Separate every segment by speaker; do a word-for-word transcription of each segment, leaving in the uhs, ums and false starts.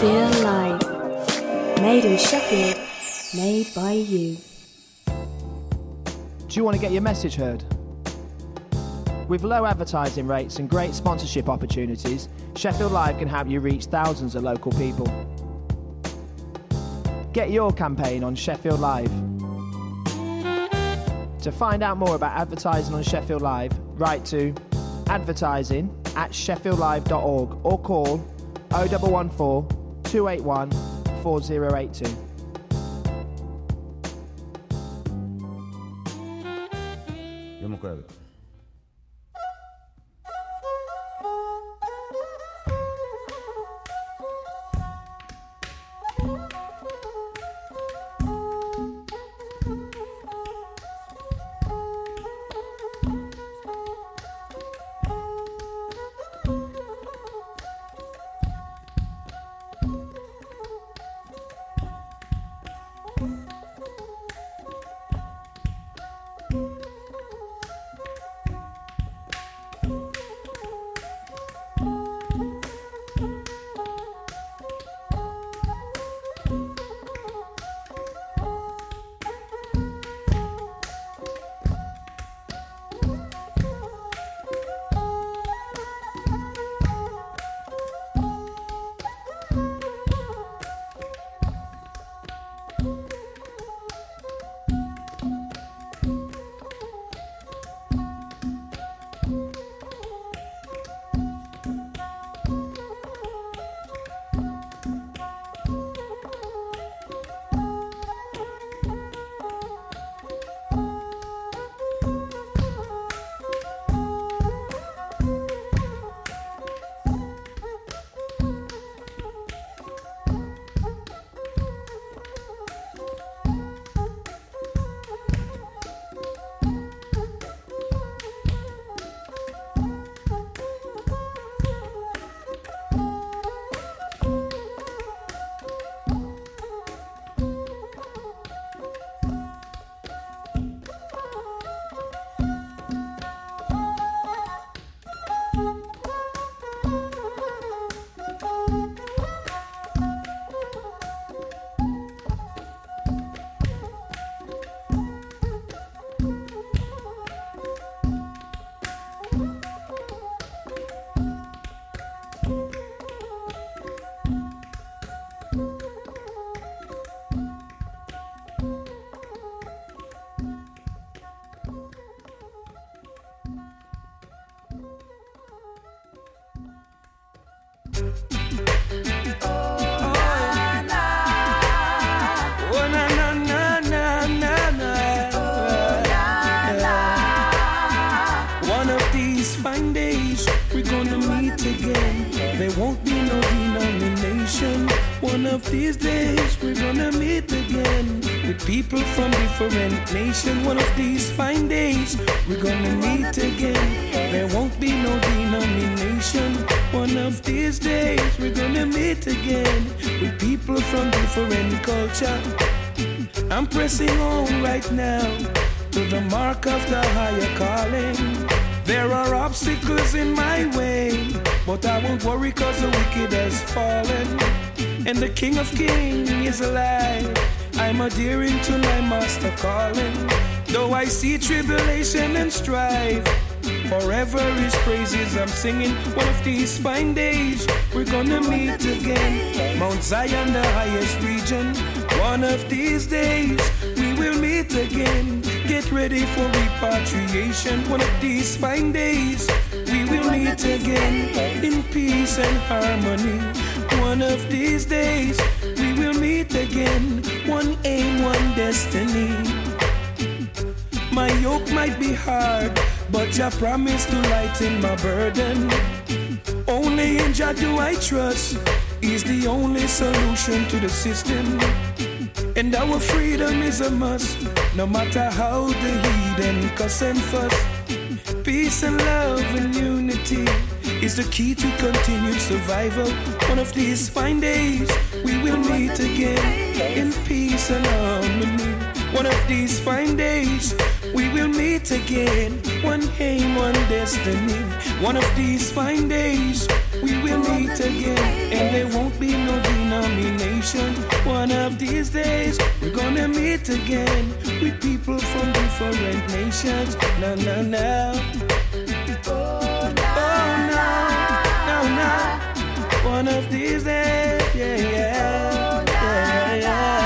Speaker 1: Sheffield Live. Made in Sheffield, made by you.
Speaker 2: Do you want to get your message heard? With low advertising rates and great sponsorship opportunities, Sheffield Live can help you reach thousands of local people. Get your campaign on Sheffield Live. To find out more about advertising on Sheffield Live, write to advertising at sheffield live dot org or call oh one one four, two eight one, four oh eight two.
Speaker 3: Io non credo.
Speaker 4: Nation, one of these fine days we're gonna meet again. There won't be no denomination. One of these days we're gonna meet again with people from different culture. I'm pressing on right now to the mark of the higher calling. There are obstacles in my way, but I won't worry cause the wicked has fallen and the King of Kings is alive. I'm adhering to my master calling. Though I see tribulation and strife, forever his praises I'm singing. One of these fine days we're gonna meet again. Mount Zion, the highest region. One of these days we will meet again. Get ready for repatriation. One of these fine days we will meet again in peace and harmony. One of these days we will meet again. One aim, one destiny. My yoke might be hard, but Jah promised to lighten my burden. Only in Jah do I trust. He's the only solution to the system. And our freedom is a must, no matter how the heathen cuss and fuss. Peace and love and unity is the key to continued survival. One of these fine days we will meet again in peace and harmony. One of these fine days we will meet again. One aim, one destiny. One of these fine days we will meet again. And there won't be no denial. nation. One of these days, we're gonna meet again with people from different nations. No, no, no. Oh, no, no, no. One of these days, yeah, yeah, yeah,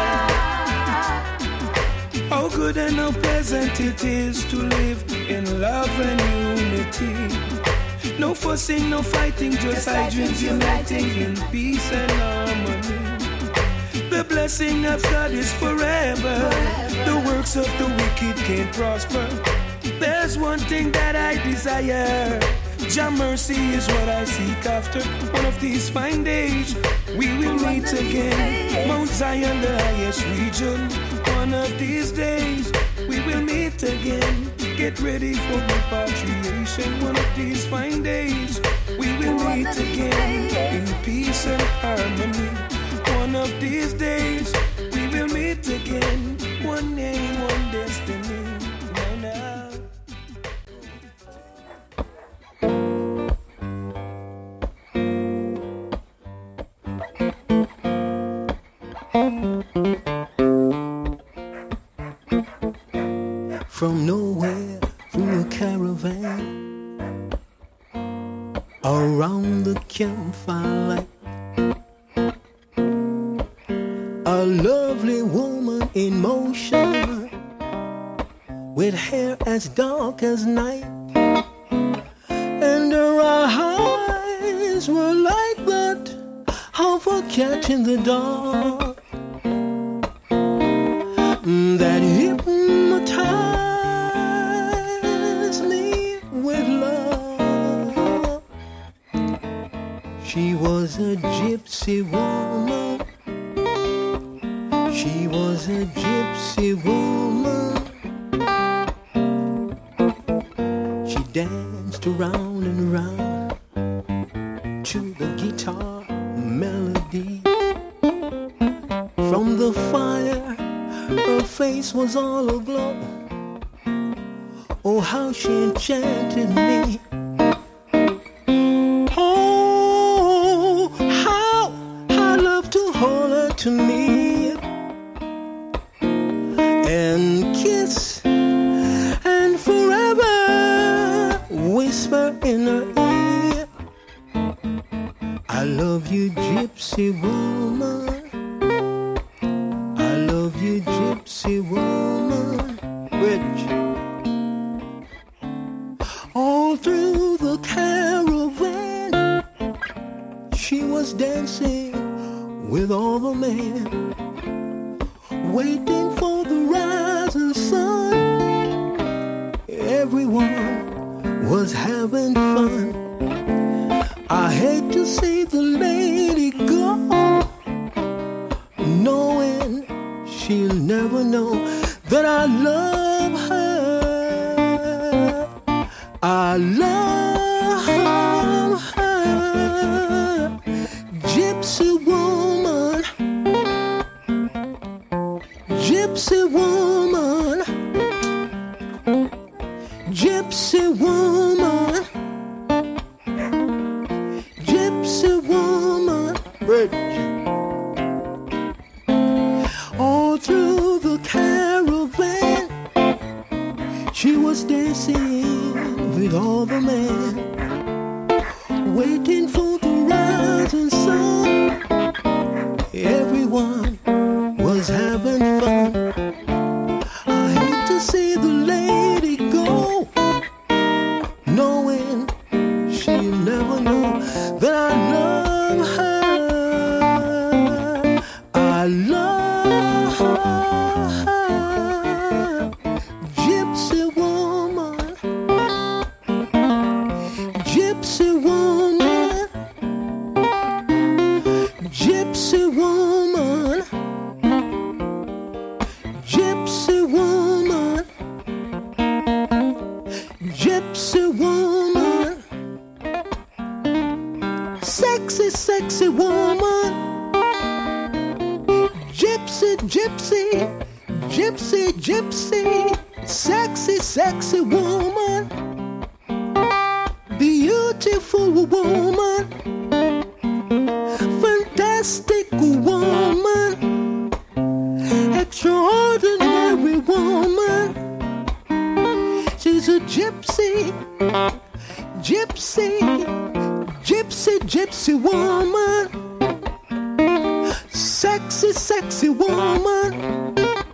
Speaker 4: yeah. How good and how pleasant it is to live in love and unity. No fussing, no fighting, just our dreams uniting in peace and harmony. The blessing of God is forever. The works of the wicked can't prosper. There's one thing that I desire. Jah mercy is what I seek after. One of these fine days, we will meet again. Mount Zion, the highest region. One of these days, we will meet again. Get ready for repatriation. One of these fine days, we will meet again in peace and harmony. One of these days, we will meet again. One name, one destiny. Now, now.
Speaker 5: From nowhere through a caravan, around the campfire light, a lovely woman in motion, with hair as dark as night, and her eyes were like that of a cat in the dark, that hypnotized me with love. She was a gypsy woman. She was a gypsy woman. She danced around and around to the guitar melody. From the fire, her face was all aglow. Oh, how she enchanted me. Oh, how I love to hold her to me and kiss and forever whisper in her ear, I love you, gypsy woman. I love you, gypsy woman. Rich. All through the caravan, she was dancing with all the men, waiting for the rising sun. Everyone was having fun. I hate to see the lady go, knowing she'll never know that I love her. I love her. Gypsy woman. Gypsy woman. Gypsy woman. Gypsy woman. Bridge. All through the caravan, she was dancing with all the men, waiting for the rising sun. Everyone was having fun. I hate to see the lady go, knowing she'll never know that I love her. I love her. Gypsy woman. Gypsy woman. Gypsy woman. Gypsy woman. Gypsy woman. Sexy, sexy woman. Gypsy, gypsy. Gypsy, gypsy. Sexy, sexy woman. Beautiful woman. Fantastic woman. woman, sexy, sexy woman,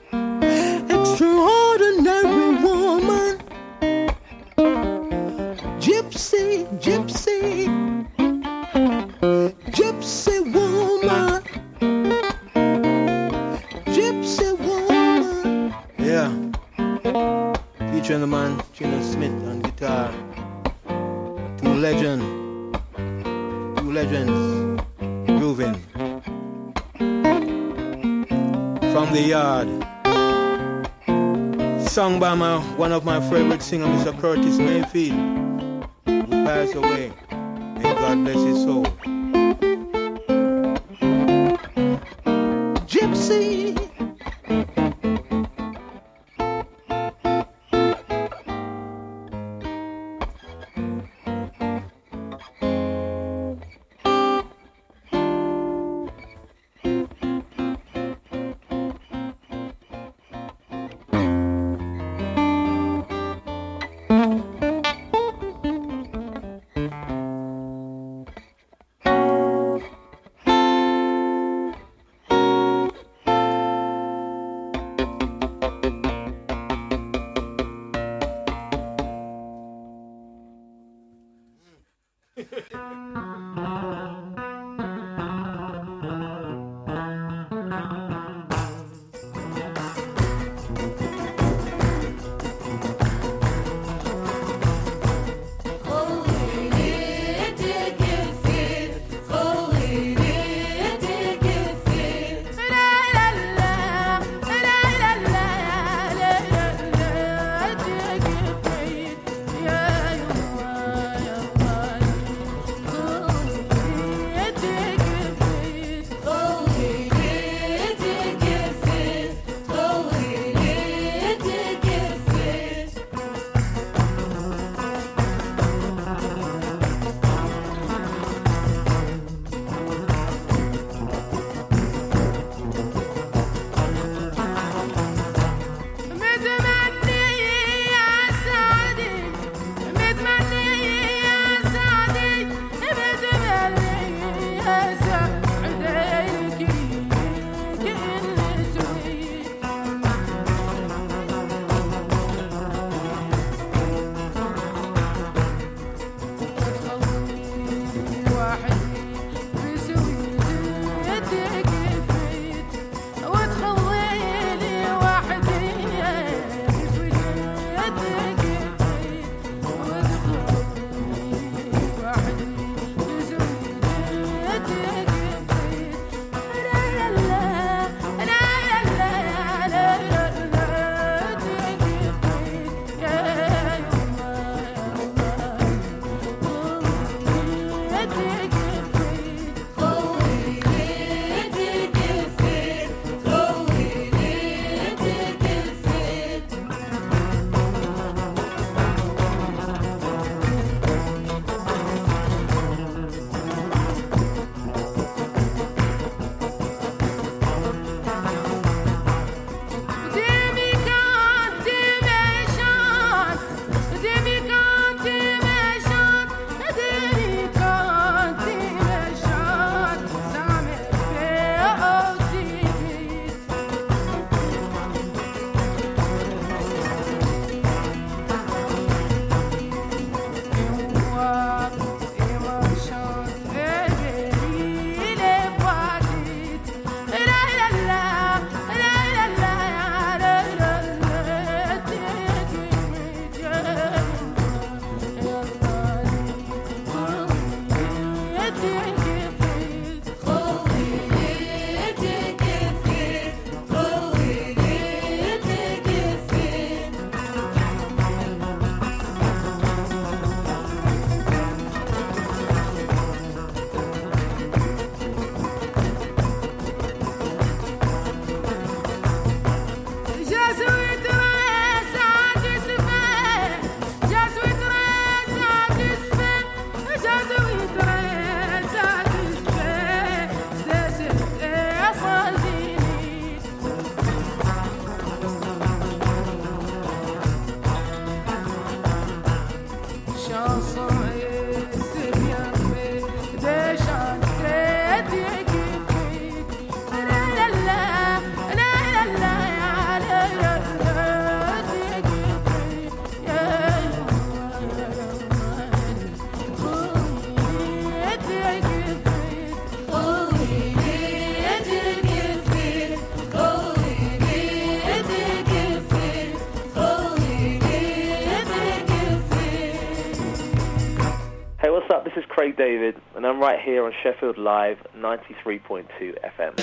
Speaker 5: extraordinary woman, gypsy, gypsy, gypsy woman, gypsy woman. Yeah, featuring the man Chino Smith on guitar. Two legends, two legends, grooving from the yard. Sung by my, one of my favorite singers, Mister Curtis Mayfield, who passed away. May God bless his soul. Gypsy.
Speaker 6: is Craig David, and I'm right here on Sheffield Live, ninety-three point two F M.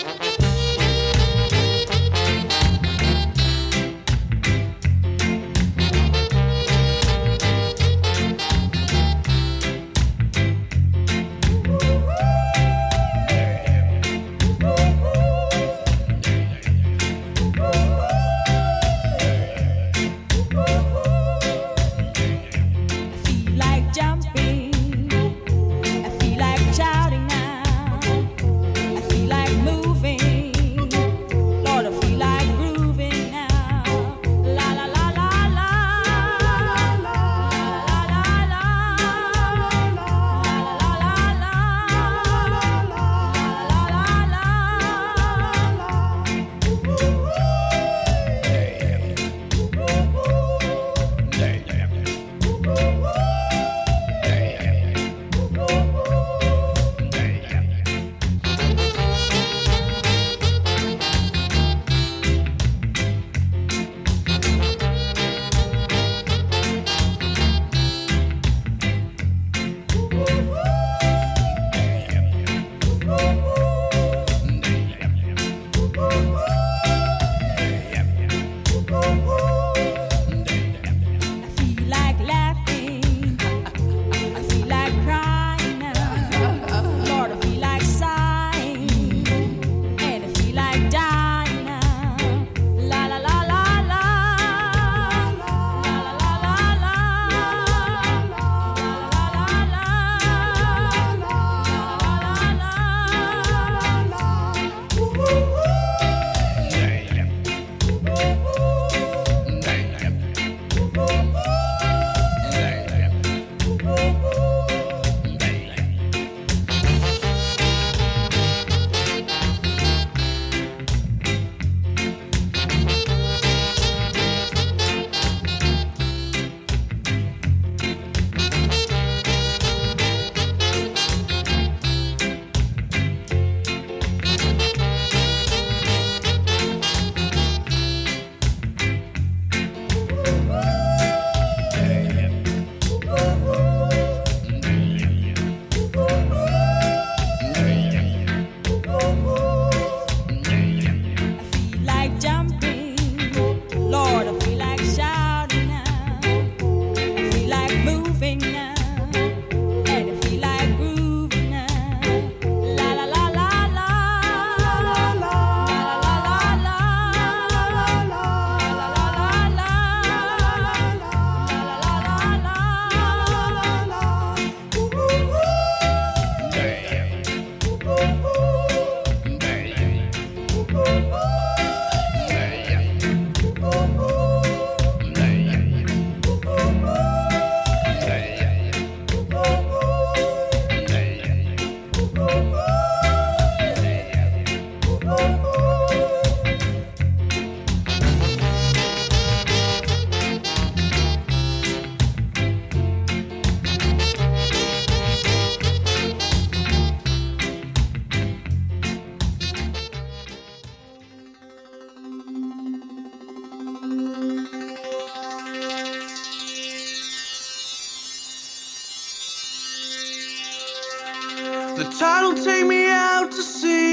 Speaker 4: The tide will take me out to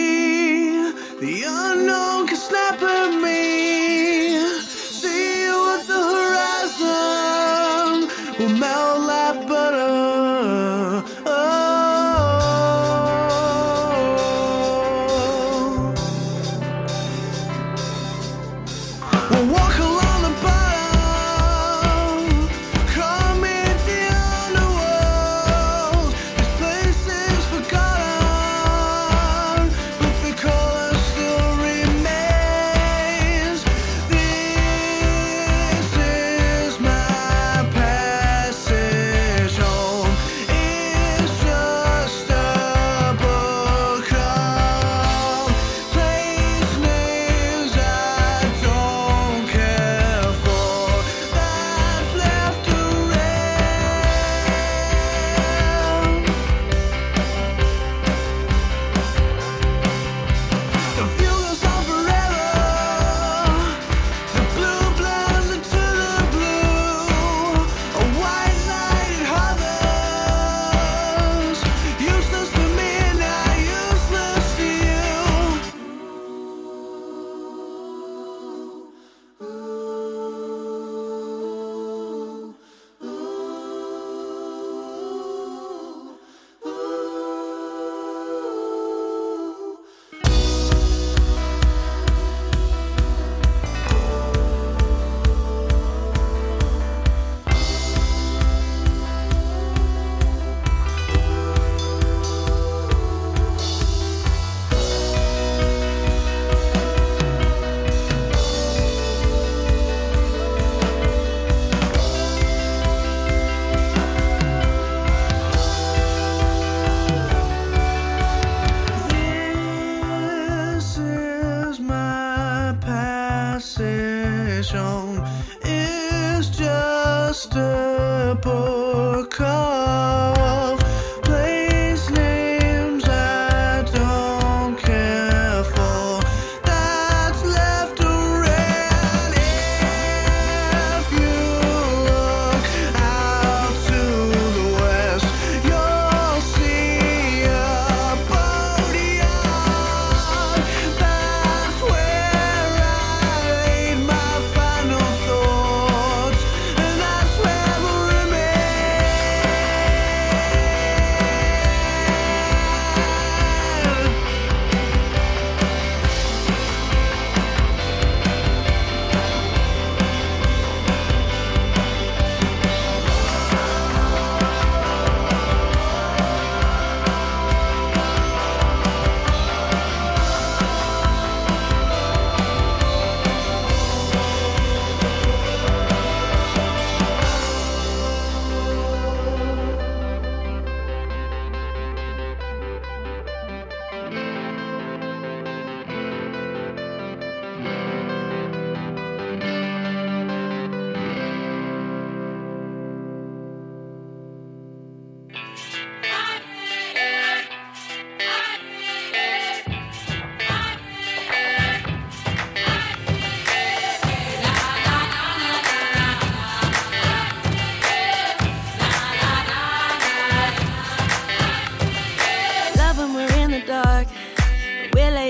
Speaker 4: sea. The unknown can snap at me. See you at the horizon. We'll melt like butter. Oh. We'll walk along the bottom. Come in the underworld. This place is forgotten.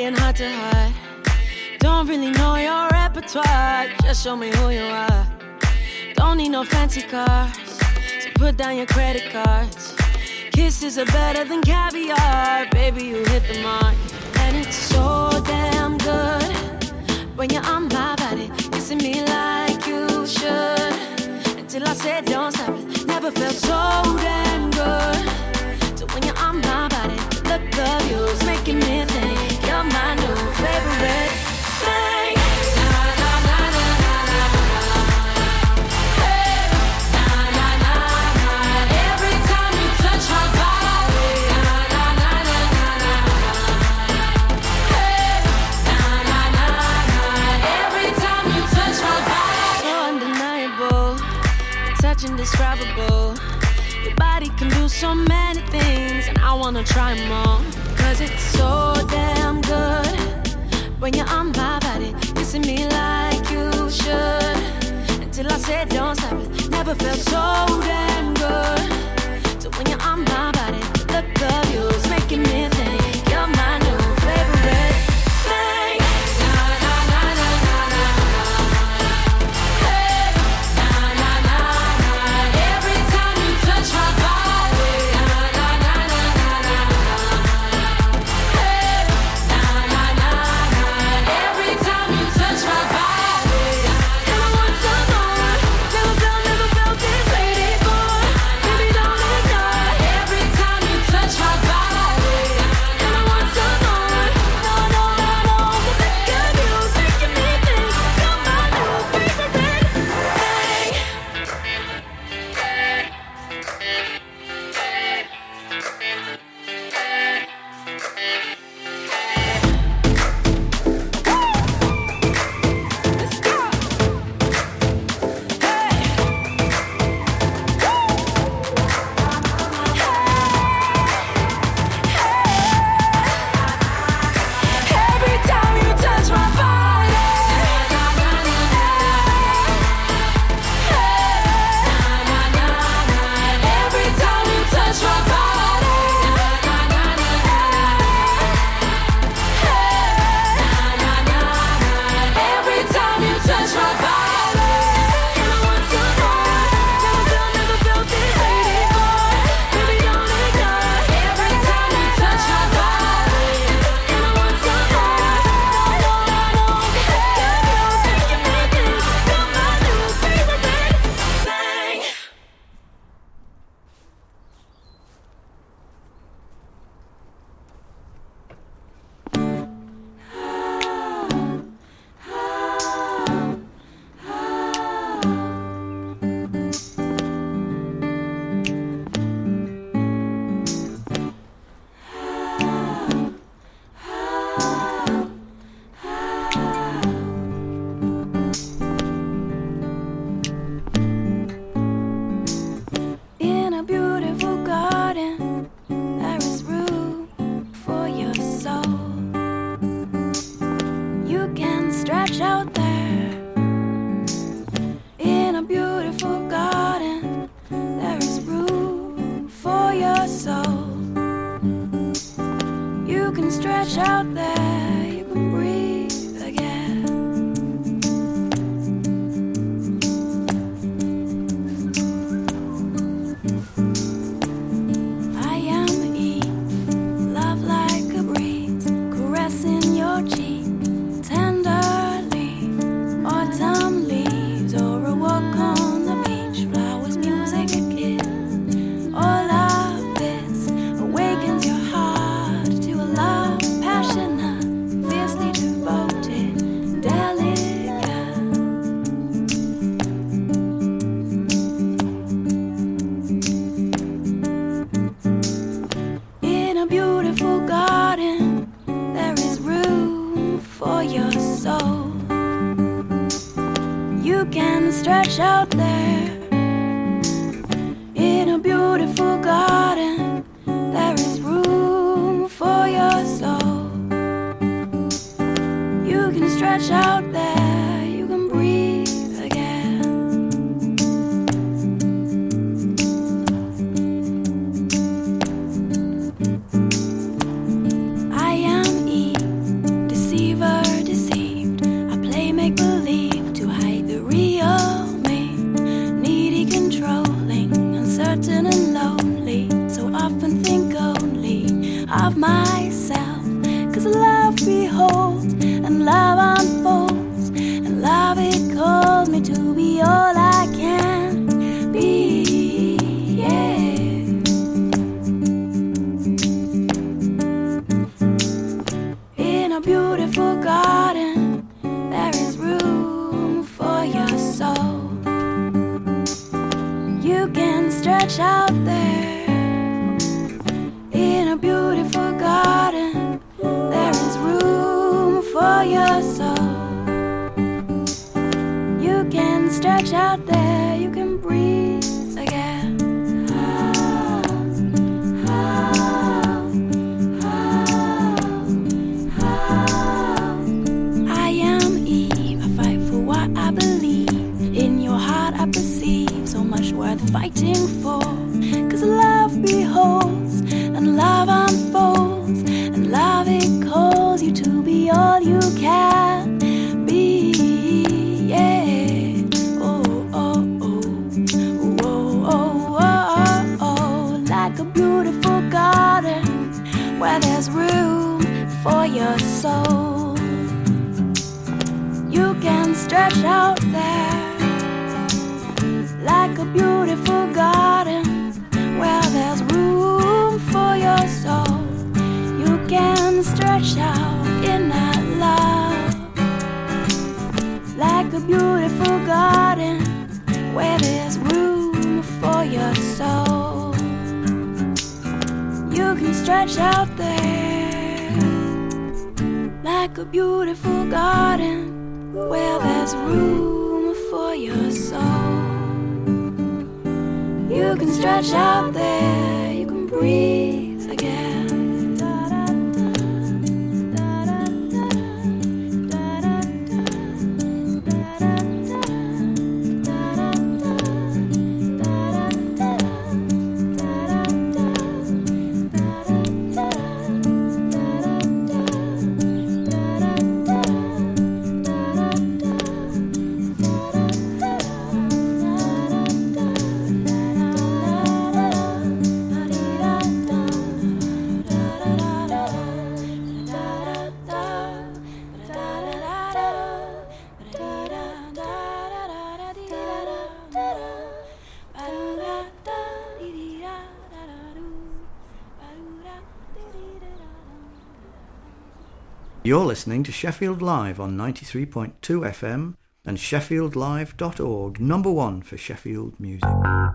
Speaker 7: playing hard to hide. Don't really know your repertoire, just show me who you are. Don't need no fancy cars, so put down your credit cards. Kisses are better than caviar, baby, you hit the mark. And it's so damn good when you're on my body, kissing me like you should. Until I said don't stop it, never felt so damn good. So when you're on my body, the look of you's making me think you're my new favorite thing. Indescribable. Your body can do so many things, and I wanna try them all. Cause it's so damn good when you're on my body, kissing me like you should. Until I said don't stop it, never felt so damn good. So when you're on my body, the look of you's making me think you're my new favorite thing. beautiful garden, there is room for your soul. You can stretch out there. In a beautiful garden, there is room for your soul. You can stretch out there, you can breathe again. I am Eve, I fight for what I believe. In your heart I perceive so much worth fighting for. Cause love beholds and love unfolds, and love it calls you to be all you can be. Yeah. Oh, oh, oh. Oh, oh, oh, oh. Like a beautiful garden where there's room for your soul. You can stretch out there. Like a beautiful garden where there's room for your soul. You can stretch out in that love. Like a beautiful garden where there's room for your soul. You can stretch out there. Like a beautiful garden where there's room for your soul. You can stretch out there, you can breathe again.
Speaker 8: You're listening to Sheffield Live on ninety-three point two F M and sheffield live dot org, number one for Sheffield music.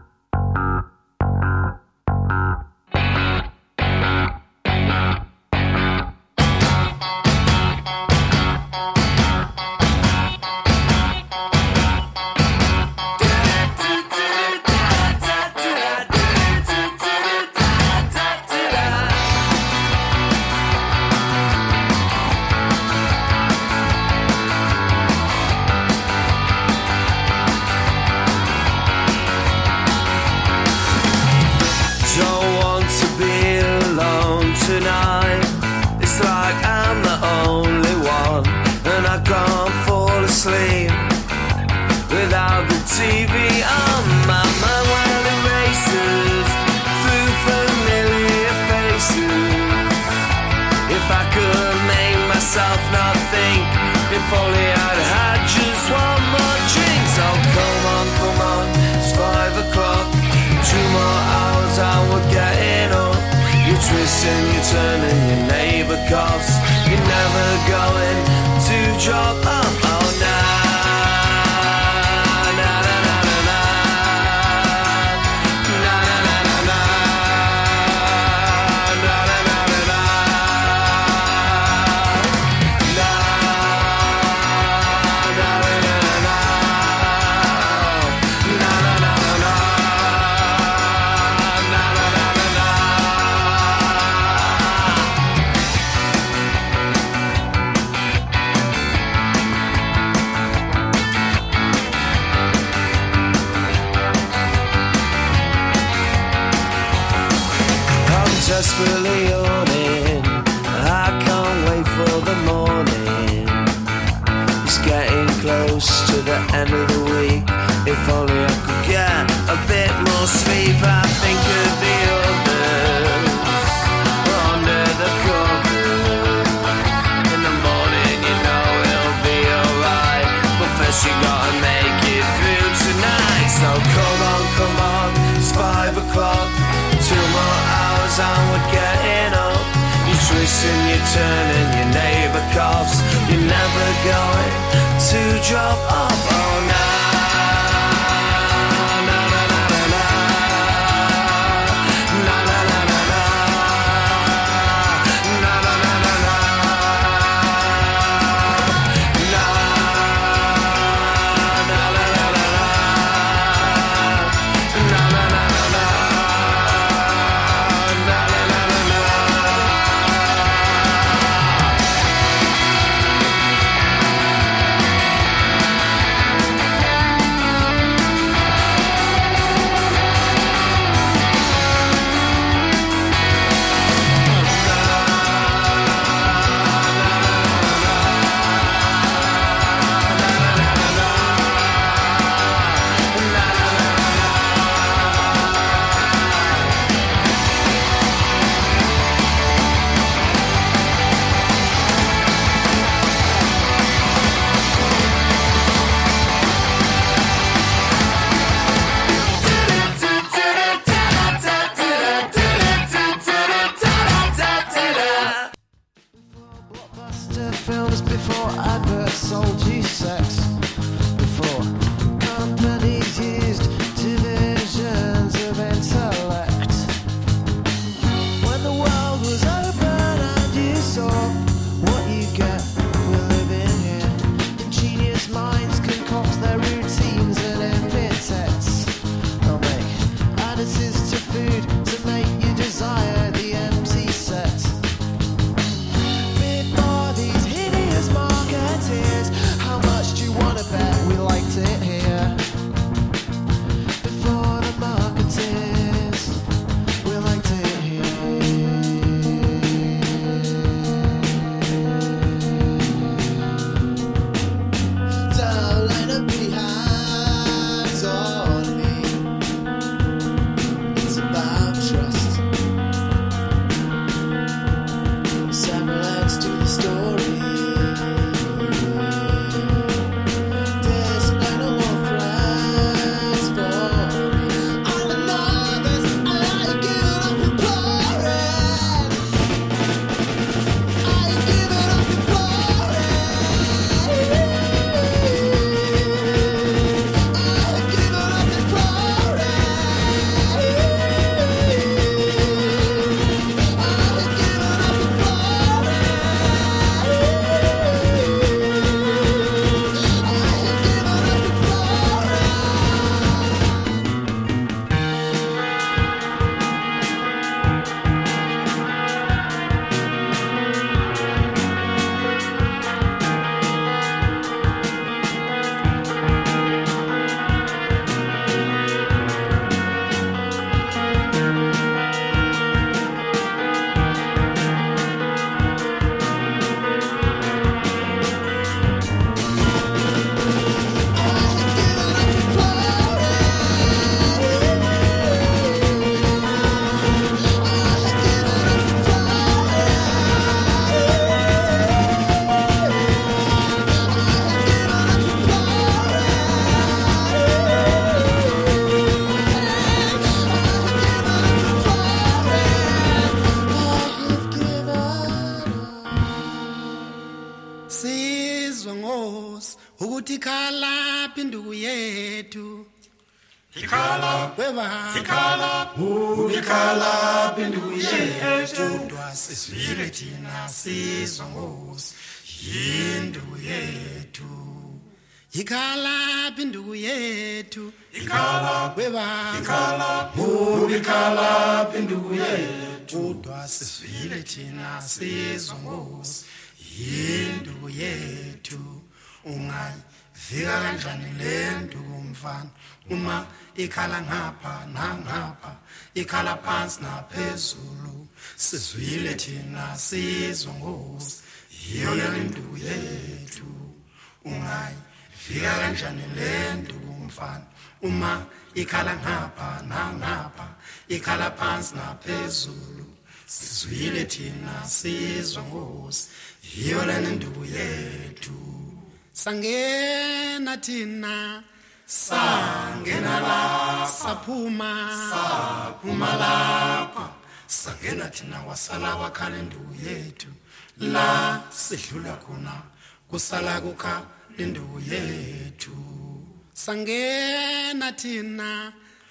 Speaker 9: Twisting, you're turning, your neighbour coughs. You're never going to drop up. Oh, nah. Desperately yawning, I can't wait for the morning. It's getting close to the end of the week. If only I could get a bit more sleep. I think of the others under the covers. In the morning, you know it'll be alright, but first you gotta make it through tonight. So come on, come on, it's five o'clock. Two more hours and we're getting up. You're twisting, you're turning, your neighbour calls.
Speaker 10: the films before adverts sold you sex. Before companies used divisions of intellect. When the world was open and you saw what you get for living here. Ingenious minds concoct their routines and epithets. They'll make additives to food to make you desire the empty set. Before these hideous marketeers, how much do you wanna bet we liked it here? Before the marketeers, we liked it here. Don't let them be hands on me. It's about trust. Several ends to the story. Display no more friends for me. All I know is I give it up and pour it. I give it up and pour it. I give it up and pour it.
Speaker 11: Sizwe ngos ukuthi khala pinduku yethu ikhala weba ikhala ukikhala pinduku yethu ndwasizwile thina sizwe ngos yinduku yethu ikhala pinduku yethu ikhala weba ikhala ukikhala pinduku yethu ndwasizwile thina sizwe ngos yinduku yethu ungayivika kanjani le nduku mfana uma ikhala ngapha nangapha ikhala phansi naphezulu sizwile thina sizwe ngosi yiyo le nduku yethu ungayivika kanjani le nduku mfana uma ikhala ngapha nangapha ikhala phansi naphezulu sizwile thina sizwe ngosi yiyo le nduku yethu sangena thina sangena la saphuma saphuma lapha sangena thina wasala wakhala nduku yethu la sidlula khona kusala kukha nduku yethu sangena thina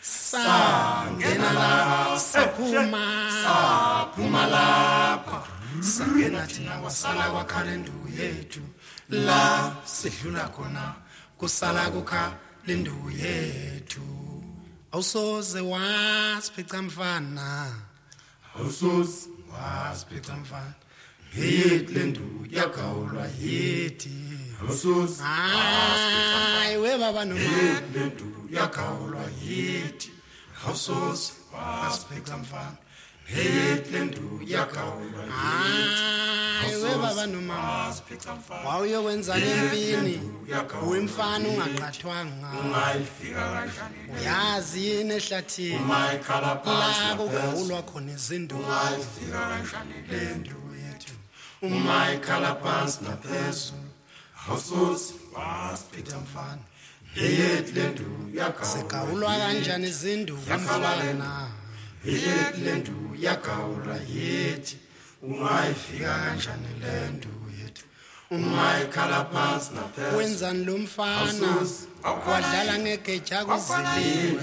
Speaker 11: sangena la saphuma saphuma lapha sangena thina wasala wakhala nduku yethu la sidlula khona kusala kukha lenduku yethu awusoze wasiphica mfana awusoze wasiphica mfana yithi lenduku yagawulwa yithi awusoze hayi we baba noma lenduku yagawulwa yithi awusoze wasiphica mfana yithi lenduku yagawulwa yithi we baba noma wawuyokwenza empini uyimfana ungaqathwanga ungayifika kanjani uyazi yini ehlathini la kugawulwa khona izinduku ungayifika kanjani le nduku yethu uma ikhala phansi naphezulu awusoze wasiphica mfana yithi le nduku yagawulwa kanjani izinduku mfana yithi le nduku yagawulwa yithi ungayifika kanjani le nduku yethu umayikhala phansi naphezulu wenzani lo mfana wadlala ngegeja kuziliwe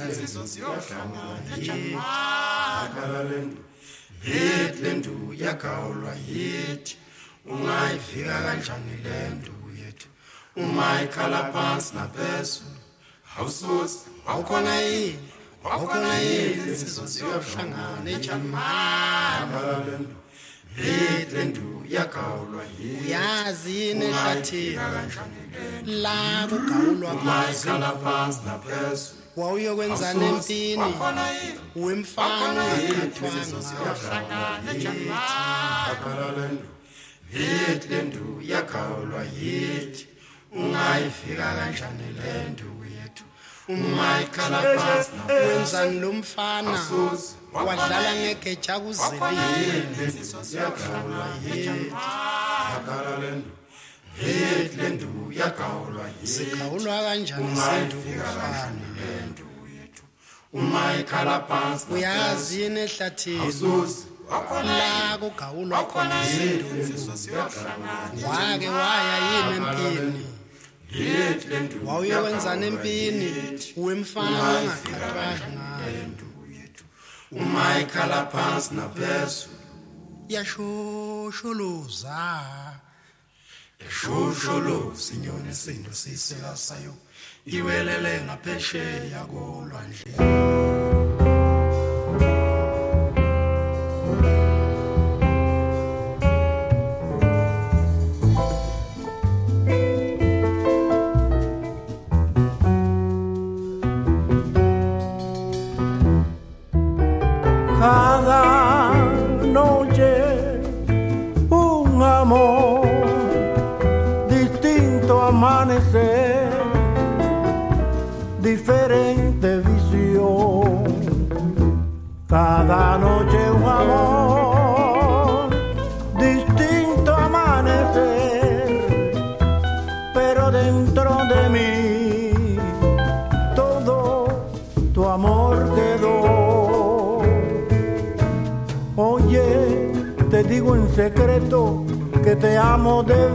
Speaker 11: yithi le nto yagawulwa yithi ungayifika kanjani le nto yethu umayikhala phansi naphezulu awususi awukhona yini awukhona yini insizwa ziyohlangana eJalimani yithi le nto yagawulwa yithi uyazi yini ehlathini la kugawulwa umayikhala phansi naphezulu wawuyokwenzana empini wemfana ungakhathwanga yithi le nto yagawulwa yithi ungayifika kanjani le nto yethu umayikhala phansi wenzani lo mfana wadlala ngegeja kuziliwe yithi le nto yagawulwa zigawulwa kanjani izinto umfana umayikhala phansi uyazi yini ehlathini la kugawulwa khona izinto wake waya yini empini wawuyokwenzana empini wemfana ungakhathwanga umayikhala phansi naphezulu yashosholoza yashosholoza inyoni isinto siselasayo iwelele ngaphesheya kolwandle
Speaker 12: Cada noche un amor, distinto amanecer, diferente visión. Cada noche un amor, distinto amanecer, pero dentro de mí todo tu amor quedó. Oye, te digo en secreto que te amo de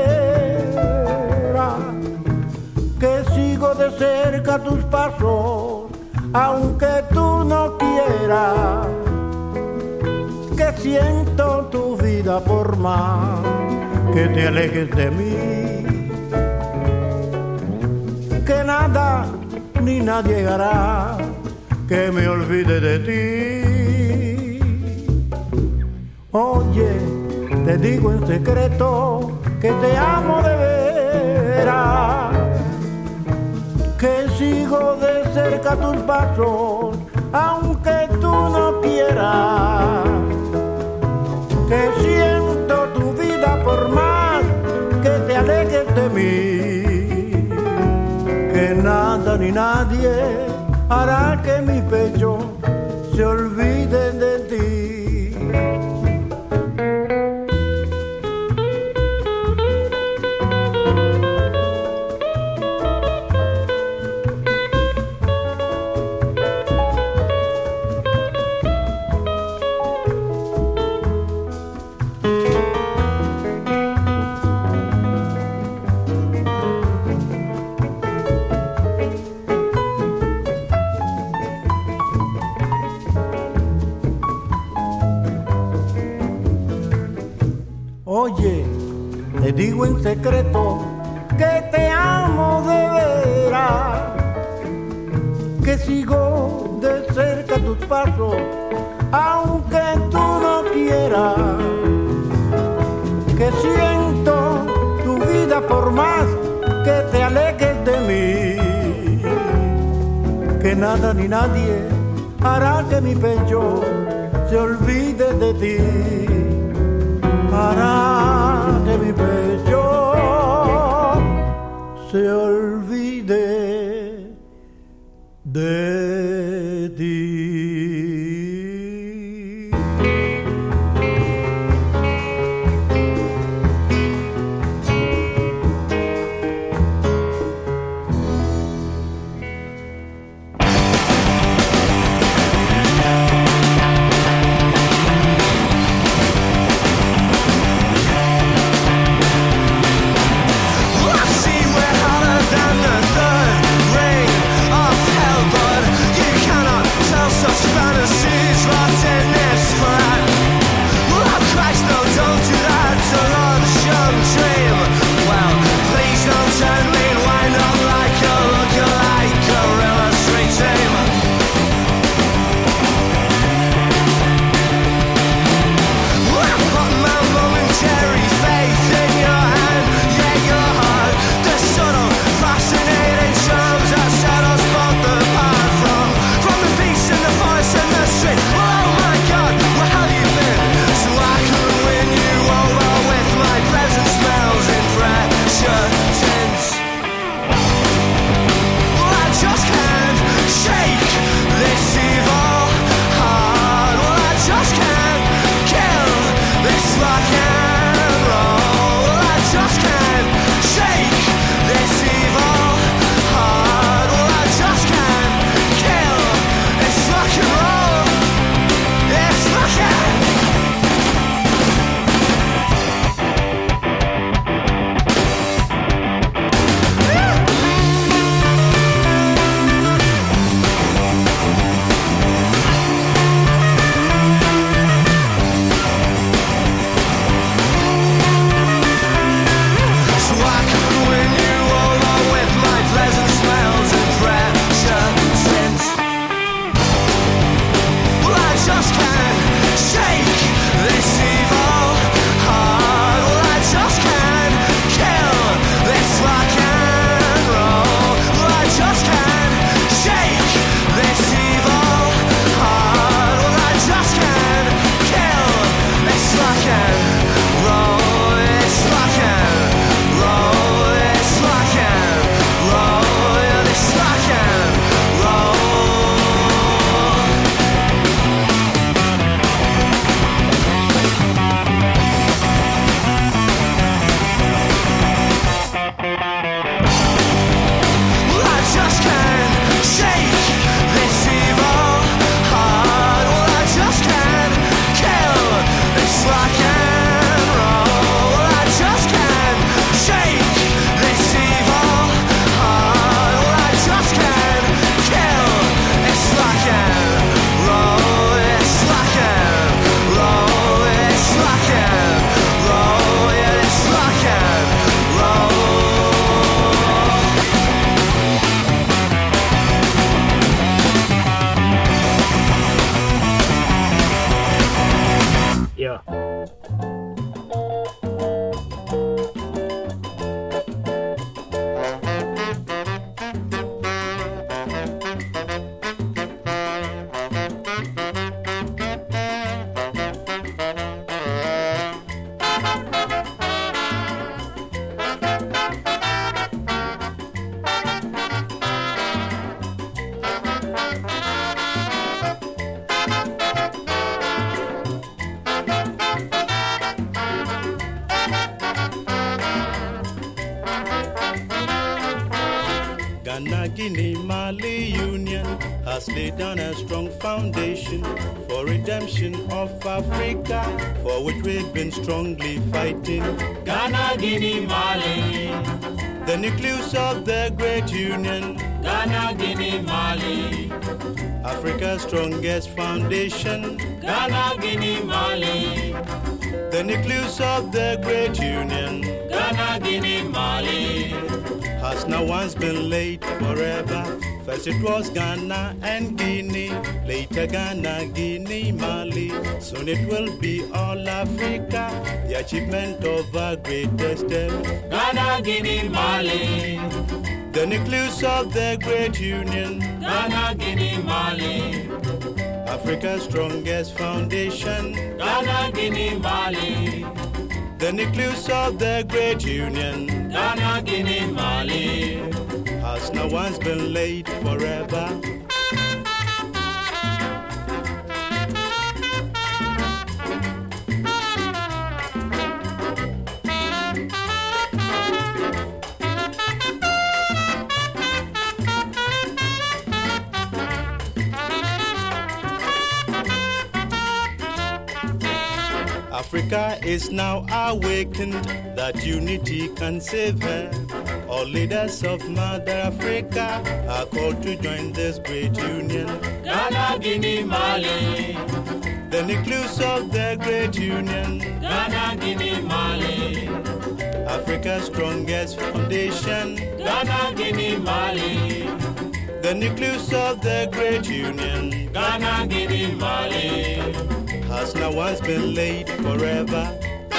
Speaker 12: veras, que sigo de cerca tus pasos, aunque tú no quieras, que siento tu vida por más que te alejes de mí, que nada ni nadie hará que me olvide de ti. Oye, te digo en secreto que te amo de veras, que sigo de cerca tus pasos, aunque tú no quieras, que siento tu vida por más que te alejes de mí, que nada ni nadie hará que mi pecho se olvide de ti. Oye, te digo en secreto que te amo de veras, que sigo de cerca tus pasos, aunque tú no quieras, que siento tu vida por más que te alejes de mí, que nada ni nadie hará que mi pecho se olvide de ti. Hará que mi pecho se olvide de ti.
Speaker 13: Ghana, Guinea, Mali Union has laid down a strong foundation for redemption of Africa, for which we've been strongly fighting.
Speaker 14: Ghana, Guinea, Mali,
Speaker 13: the nucleus of the great union.
Speaker 14: Ghana, Guinea, Mali,
Speaker 13: Africa's strongest foundation.
Speaker 14: Ghana, Guinea, Mali,
Speaker 13: the nucleus of the great union.
Speaker 14: Ghana, Guinea, Mali,
Speaker 13: has now once been laid forever. First it was Ghana and Guinea, later Ghana, Guinea, Mali. Soon it will be all Africa, the achievement of our greatest step.
Speaker 14: Ghana, Guinea, Mali,
Speaker 13: the nucleus of the great union.
Speaker 14: Ghana, Guinea, Mali,
Speaker 13: Africa's strongest foundation.
Speaker 14: Ghana, Guinea, Mali,
Speaker 13: the nucleus of the great union.
Speaker 14: Ghana, Guinea, Mali,
Speaker 13: has now once been laid forever. Africa is now awakened that unity can save her. All leaders of Mother Africa are called to join this great union.
Speaker 14: Ghana, Guinea, Mali,
Speaker 13: the nucleus of the great union.
Speaker 14: Ghana, Guinea, Mali,
Speaker 13: Africa's strongest foundation.
Speaker 14: Ghana, Guinea, Mali,
Speaker 13: the nucleus of the great union.
Speaker 14: Ghana, Guinea, Mali,
Speaker 13: has now once been laid forever.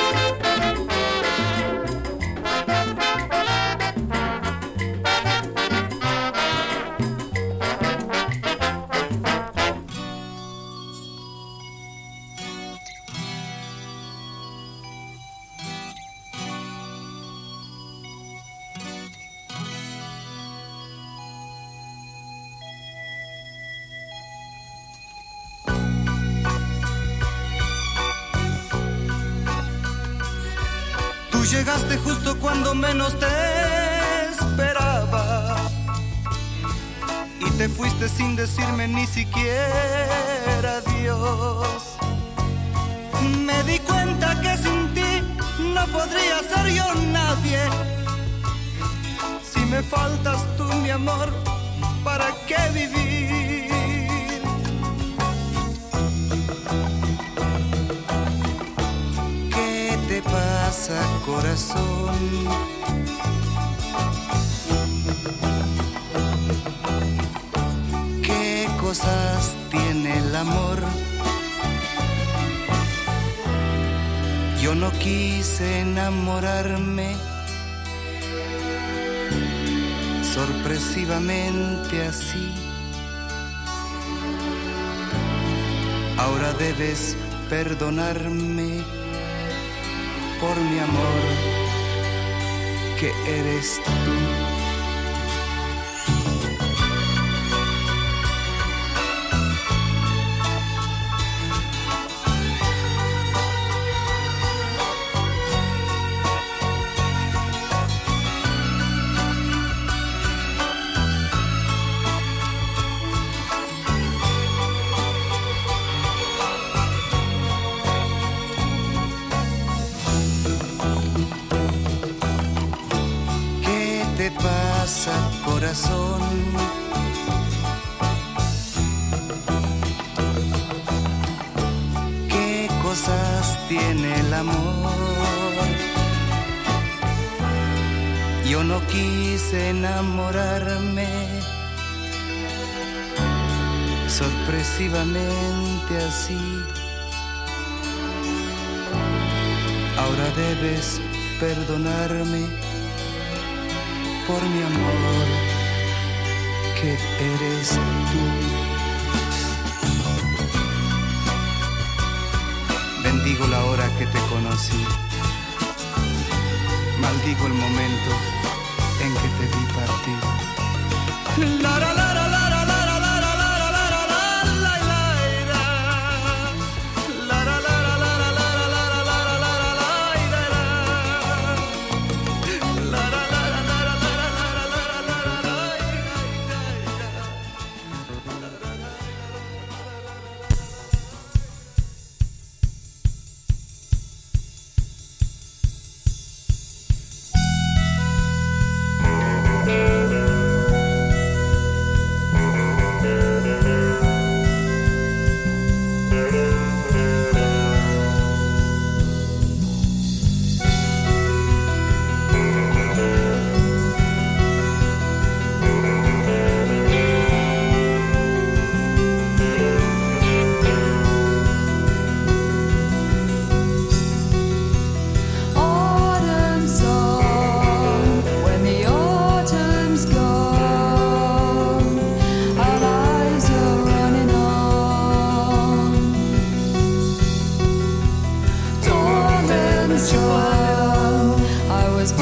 Speaker 15: Llegaste justo cuando menos te esperaba y te fuiste sin decirme ni siquiera adiós. Me di cuenta que sin ti no podría ser yo nadie. Si me faltas tú, mi amor, ¿para qué vivir? ¿Qué pasa, corazón? ¿Qué cosas tiene el amor? Yo no quise enamorarme sorpresivamente así. Ahora debes perdonarme por mi amor, que eres tú. Corazón, ¿qué cosas tiene el amor? Yo no quise enamorarme sorpresivamente así. Ahora debes perdonarme por mi amor, que eres tú. Bendigo la hora que te conocí, maldigo el momento en que te vi partir. La, la, la, la, la, la, la, la, la, la, la, la, la, la, la, la, la.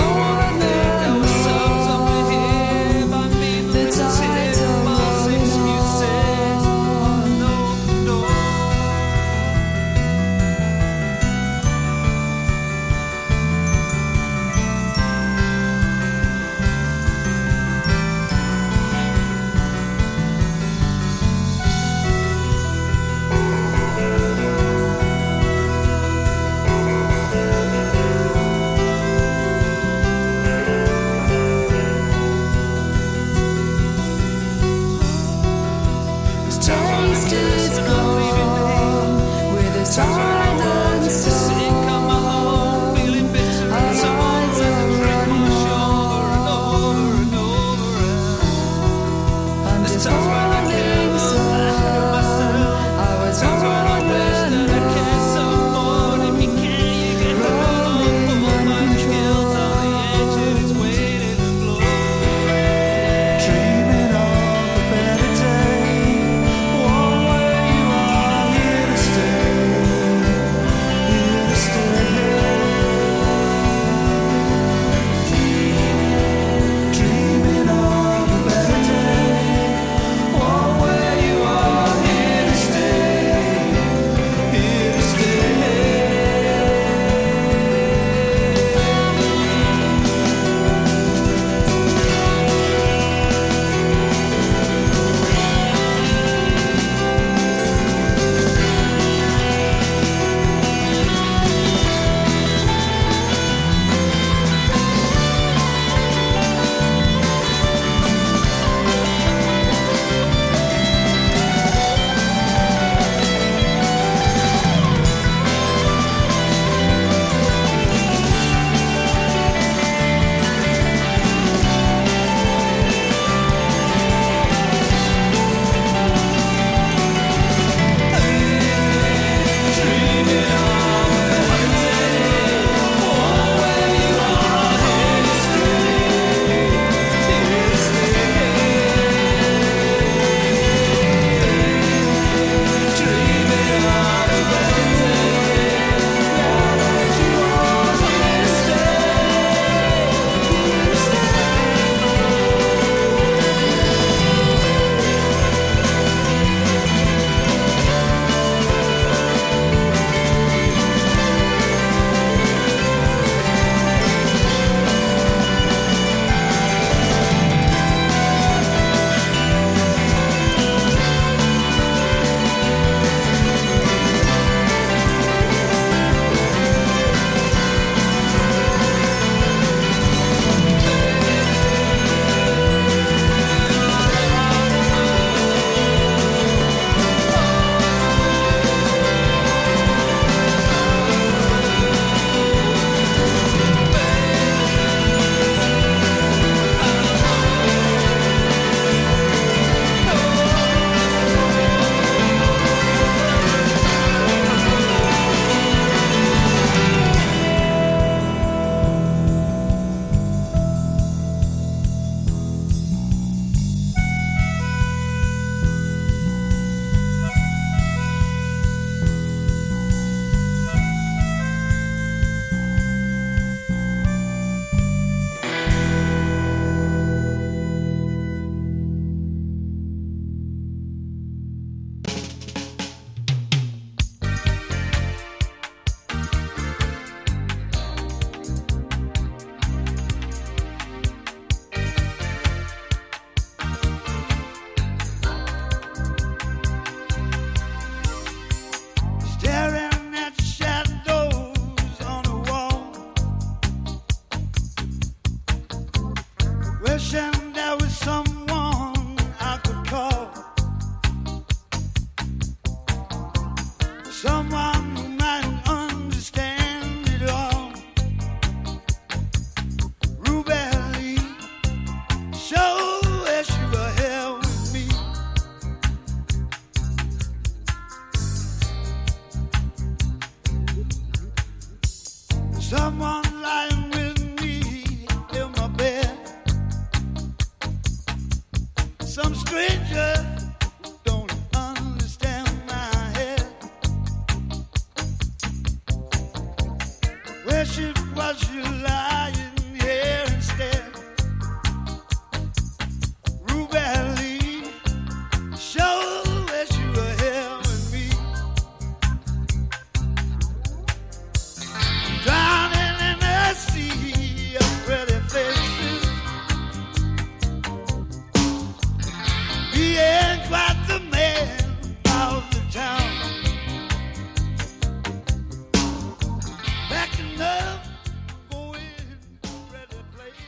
Speaker 10: Wishing